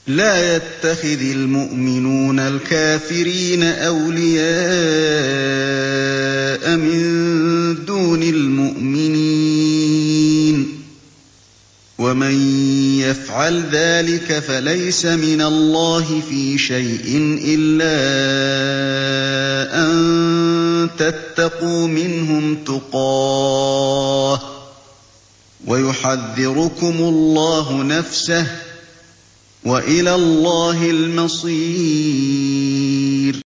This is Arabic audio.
لَّا يَتَّخِذِ الْمُؤْمِنُونَ الْكَافِرِينَ أَوْلِيَاءَ مِن دُونِ الْمُؤْمِنِينَ ۖ وَمَن يَفْعَلْ ذَٰلِكَ فَلَيْسَ مِنَ اللَّهِ فِي شَيْءٍ إِلَّا أَن تَتَّقُوا مِنْهُمْ تُقَاةً ۗ وَيُحَذِّرُكُمُ اللَّهُ نَفْسَهُ ۗ وَإِلَى اللَّهِ الْمَصِيرُ